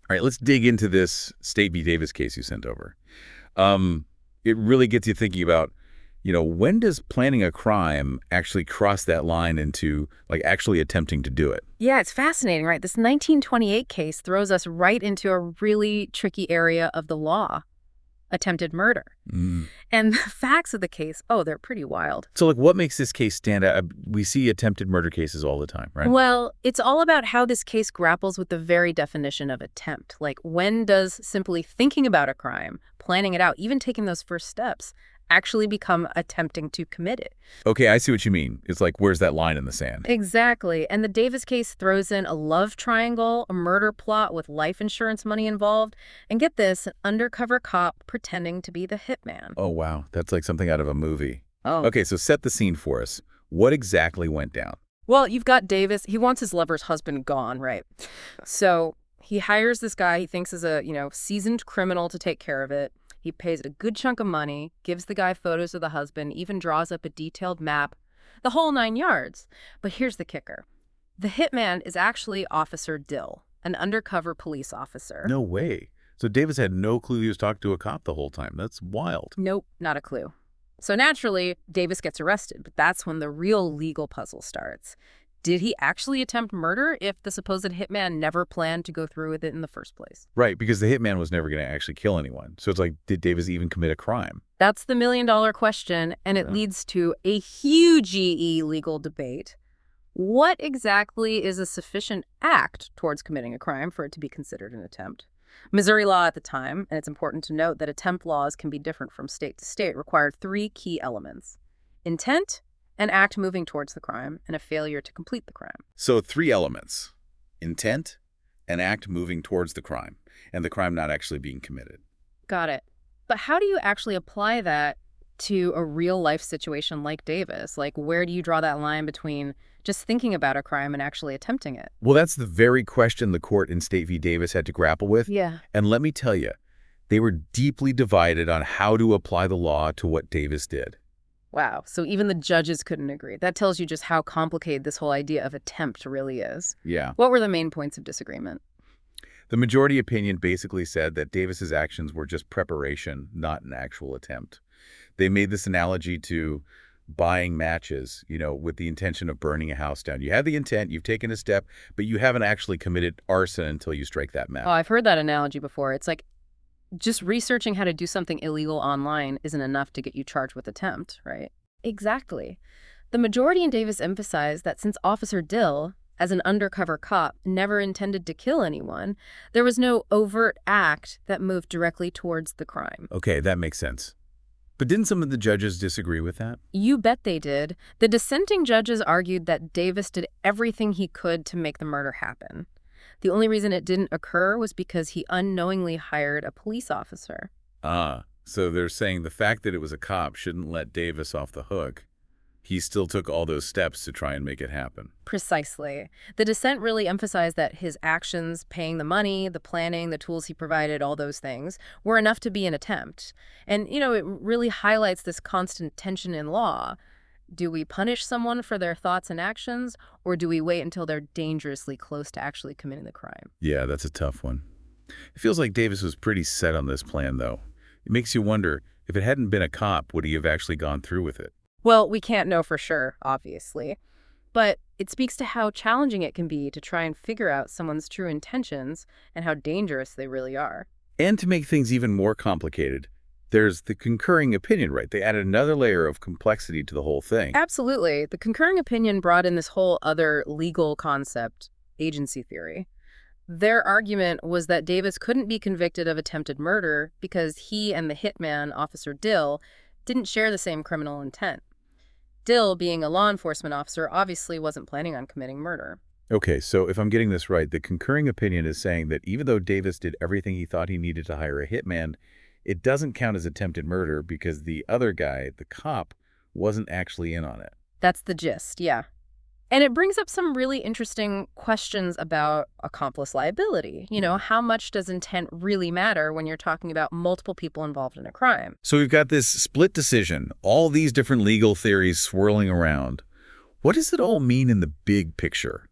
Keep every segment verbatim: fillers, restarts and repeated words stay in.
All right, let's dig into this State v. Davis case you sent over. Um, it really gets you thinking about, you know, when does planning a crime actually cross that line into, like, actually attempting to do it? Yeah, it's fascinating, right? This nineteen twenty-eight case throws us right into a really tricky area of the law, attempted murder. Mm. And the facts of the case, oh, they're pretty wild. So, like, what makes this case stand out? We see attempted murder cases all the time, right? Well, it's all about how this case grapples with the very definition of attempt. Like, when does simply thinking about a crime, planning it out, even taking those first steps, actually become attempting to commit it? Okay, I see what you mean. It's like, where's that line in the sand? Exactly. And the Davis case throws in a love triangle, a murder plot with life insurance money involved, and get this, an undercover cop pretending to be the hitman. Oh, wow. That's like something out of a movie. Oh. Okay, so set the scene for us. What exactly went down? Well, you've got Davis. He wants his lover's husband gone, right? So he hires this guy he thinks is a, you know, seasoned criminal to take care of it. He pays a good chunk of money, gives the guy photos of the husband, even draws up a detailed map, the whole nine yards. But here's the kicker. The hitman is actually Officer Dill, an undercover police officer. No way. So Davis had no clue he was talking to a cop the whole time. That's wild. Nope, not a clue. So naturally, Davis gets arrested, but that's when the real legal puzzle starts. Did he actually attempt murder if the supposed hitman never planned to go through with it in the first place? Right, because the hitman was never going to actually kill anyone. So it's like, did Davis even commit a crime? That's the million-dollar question, and it Yeah. leads to a huge E E legal debate. What exactly is a sufficient act towards committing a crime for it to be considered an attempt? Missouri law at the time, and it's important to note that attempt laws can be different from state to state, required three key elements: intent, an act moving towards the crime, and a failure to complete the crime. So three elements: intent, an act moving towards the crime, and the crime not actually being committed. Got it. But how do you actually apply that to a real-life situation like Davis? Like, where do you draw that line between just thinking about a crime and actually attempting it? Well, that's the very question the court in State v. Davis had to grapple with. Yeah. And let me tell you, they were deeply divided on how to apply the law to what Davis did. Wow. So even the judges couldn't agree. That tells you just how complicated this whole idea of attempt really is. Yeah. What were the main points of disagreement? The majority opinion basically said that Davis's actions were just preparation, not an actual attempt. They made this analogy to buying matches, you know, with the intention of burning a house down. You have the intent, you've taken a step, but you haven't actually committed arson until you strike that match. Oh, I've heard that analogy before. It's like just researching how to do something illegal online isn't enough to get you charged with attempt, right? Exactly. The majority in Davis emphasized that since Officer Dill, as an undercover cop, never intended to kill anyone, there was no overt act that moved directly towards the crime. Okay, that makes sense. But didn't some of the judges disagree with that? You bet they did. The dissenting judges argued that Davis did everything he could to make the murder happen. The only reason it didn't occur was because he unknowingly hired a police officer. Ah, so they're saying the fact that it was a cop shouldn't let Davis off the hook. He still took all those steps to try and make it happen. Precisely. The dissent really emphasized that his actions, paying the money, the planning, the tools he provided, all those things, were enough to be an attempt. And, you know, it really highlights this constant tension in law. Do we punish someone for their thoughts and actions, or do we wait until they're dangerously close to actually committing the crime? Yeah, that's a tough one. It feels like Davis was pretty set on this plan, though. It makes you wonder, if it hadn't been a cop, would he have actually gone through with it? Well, we can't know for sure, obviously. But it speaks to how challenging it can be to try and figure out someone's true intentions and how dangerous they really are. And to make things even more complicated, there's the concurring opinion, right? They added another layer of complexity to the whole thing. Absolutely. The concurring opinion brought in this whole other legal concept, agency theory. Their argument was that Davis couldn't be convicted of attempted murder because he and the hitman, Officer Dill, didn't share the same criminal intent. Dill, being a law enforcement officer, obviously wasn't planning on committing murder. Okay, so if I'm getting this right, the concurring opinion is saying that even though Davis did everything he thought he needed to hire a hitman, it doesn't count as attempted murder because the other guy, the cop, wasn't actually in on it. That's the gist, yeah. And it brings up some really interesting questions about accomplice liability. You know, how much does intent really matter when you're talking about multiple people involved in a crime? So we've got this split decision, all these different legal theories swirling around. What does it all mean in the big picture?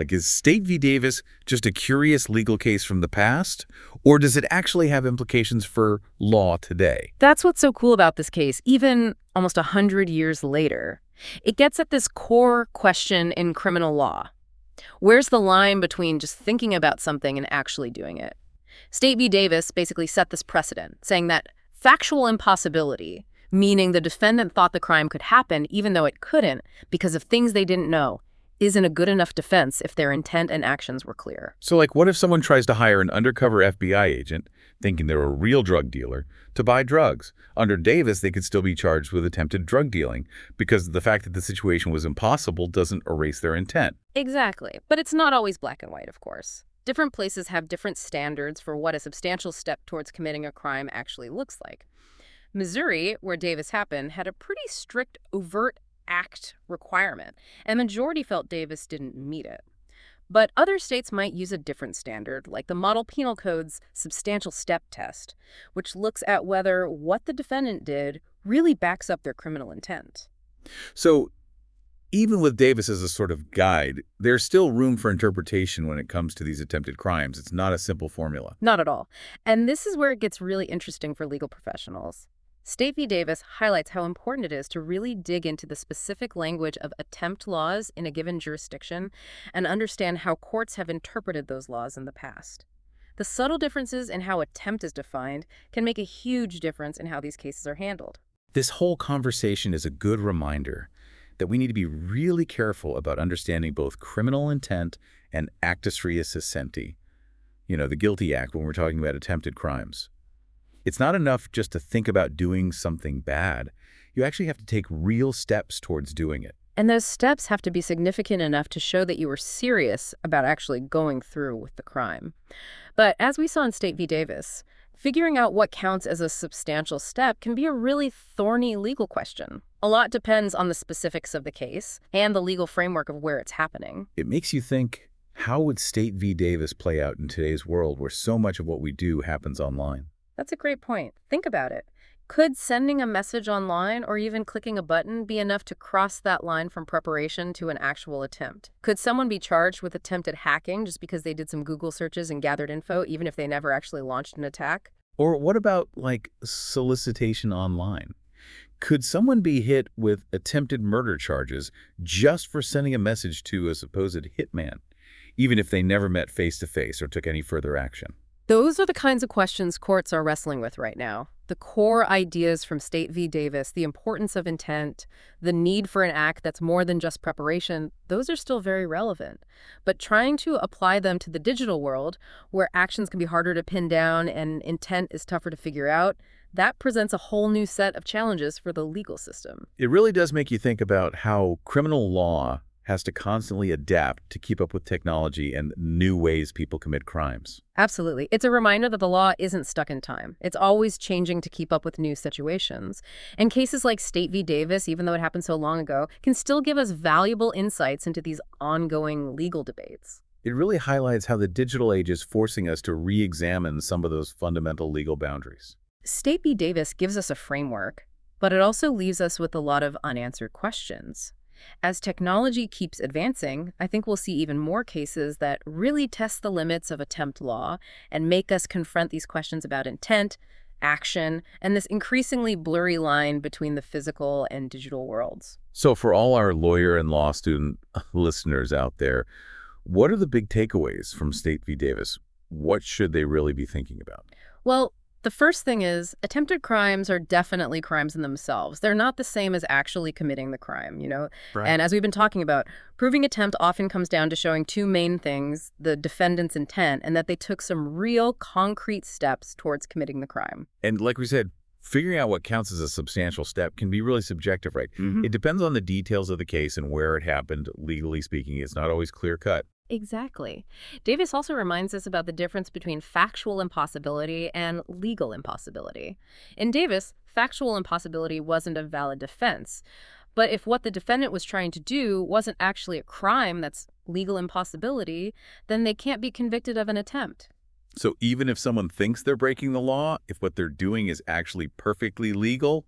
Like, is State v. Davis just a curious legal case from the past, or does it actually have implications for law today? That's what's so cool about this case, even almost a hundred years later. It gets at this core question in criminal law. Where's the line between just thinking about something and actually doing it? State v. Davis basically set this precedent, saying that factual impossibility, meaning the defendant thought the crime could happen even though it couldn't because of things they didn't know, isn't a good enough defense if their intent and actions were clear. So, like, what if someone tries to hire an undercover F B I agent, thinking they're a real drug dealer, to buy drugs? Under Davis, they could still be charged with attempted drug dealing because the fact that the situation was impossible doesn't erase their intent. Exactly. But it's not always black and white, of course. Different places have different standards for what a substantial step towards committing a crime actually looks like. Missouri, where Davis happened, had a pretty strict overt act requirement, and majority felt Davis didn't meet it. But other states might use a different standard, like the Model Penal Code's substantial step test, which looks at whether what the defendant did really backs up their criminal intent. So, even with Davis as a sort of guide, there's still room for interpretation when it comes to these attempted crimes. It's not a simple formula. Not at all. And this is where it gets really interesting for legal professionals. State v. Davis highlights how important it is to really dig into the specific language of attempt laws in a given jurisdiction and understand how courts have interpreted those laws in the past. The subtle differences in how attempt is defined can make a huge difference in how these cases are handled. This whole conversation is a good reminder that we need to be really careful about understanding both criminal intent and actus reus essenti, you know, the GUILTY Act, when we're talking about attempted crimes. It's not enough just to think about doing something bad. You actually have to take real steps towards doing it. And those steps have to be significant enough to show that you were serious about actually going through with the crime. But as we saw in State v. Davis, figuring out what counts as a substantial step can be a really thorny legal question. A lot depends on the specifics of the case and the legal framework of where it's happening. It makes you think, how would State v. Davis play out in today's world where so much of what we do happens online? That's a great point. Think about it. Could sending a message online or even clicking a button be enough to cross that line from preparation to an actual attempt? Could someone be charged with attempted hacking just because they did some Google searches and gathered info, even if they never actually launched an attack? Or what about, like, solicitation online? Could someone be hit with attempted murder charges just for sending a message to a supposed hitman, even if they never met face-to-face or took any further action? Those are the kinds of questions courts are wrestling with right now. The core ideas from State v. Davis, the importance of intent, the need for an act that's more than just preparation, those are still very relevant. But trying to apply them to the digital world, where actions can be harder to pin down and intent is tougher to figure out, that presents a whole new set of challenges for the legal system. It really does make you think about how criminal law has to constantly adapt to keep up with technology and new ways people commit crimes. Absolutely. It's a reminder that the law isn't stuck in time. It's always changing to keep up with new situations. And cases like State v. Davis, even though it happened so long ago, can still give us valuable insights into these ongoing legal debates. It really highlights how the digital age is forcing us to re-examine some of those fundamental legal boundaries. State v. Davis gives us a framework, but it also leaves us with a lot of unanswered questions. As technology keeps advancing, I think we'll see even more cases that really test the limits of attempt law and make us confront these questions about intent, action, and this increasingly blurry line between the physical and digital worlds. So for all our lawyer and law student listeners out there, what are the big takeaways from State v. Davis? What should they really be thinking about? Well, the first thing is, attempted crimes are definitely crimes in themselves. They're not the same as actually committing the crime, you know? Right. And as we've been talking about, proving attempt often comes down to showing two main things: the defendant's intent and that they took some real concrete steps towards committing the crime. And like we said, figuring out what counts as a substantial step can be really subjective, right? Mm-hmm. It depends on the details of the case and where it happened, legally speaking. It's not always clear-cut. Exactly. Davis also reminds us about the difference between factual impossibility and legal impossibility. In Davis, factual impossibility wasn't a valid defense. But if what the defendant was trying to do wasn't actually a crime that's legal impossibility, then they can't be convicted of an attempt. So even if someone thinks they're breaking the law, if what they're doing is actually perfectly legal,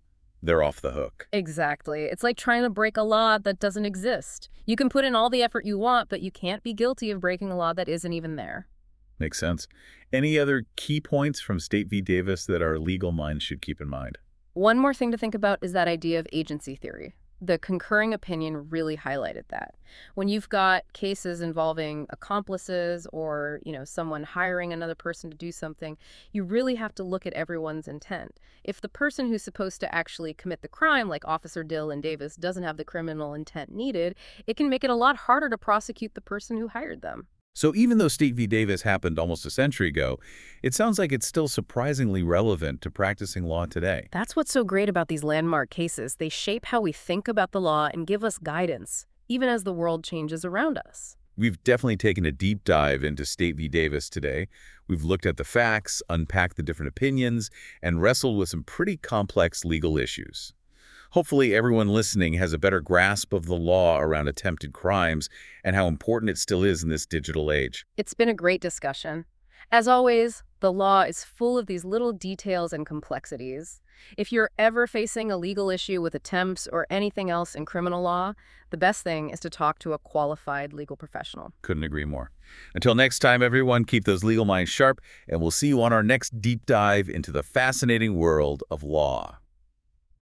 they're off the hook. Exactly. It's like trying to break a law that doesn't exist. You can put in all the effort you want, but you can't be guilty of breaking a law that isn't even there. Makes sense. Any other key points from State v. Davis that our legal minds should keep in mind? One more thing to think about is that idea of agency theory. The concurring opinion really highlighted that. When you've got cases involving accomplices or, you know, someone hiring another person to do something, you really have to look at everyone's intent. If the person who's supposed to actually commit the crime, like Officer Dill in Davis, doesn't have the criminal intent needed, it can make it a lot harder to prosecute the person who hired them. So even though State v. Davis happened almost a century ago, it sounds like it's still surprisingly relevant to practicing law today. That's what's so great about these landmark cases. They shape how we think about the law and give us guidance, even as the world changes around us. We've definitely taken a deep dive into State v. Davis today. We've looked at the facts, unpacked the different opinions, and wrestled with some pretty complex legal issues. Hopefully everyone listening has a better grasp of the law around attempted crimes and how important it still is in this digital age. It's been a great discussion. As always, the law is full of these little details and complexities. If you're ever facing a legal issue with attempts or anything else in criminal law, the best thing is to talk to a qualified legal professional. Couldn't agree more. Until next time, everyone, keep those legal minds sharp, and we'll see you on our next deep dive into the fascinating world of law.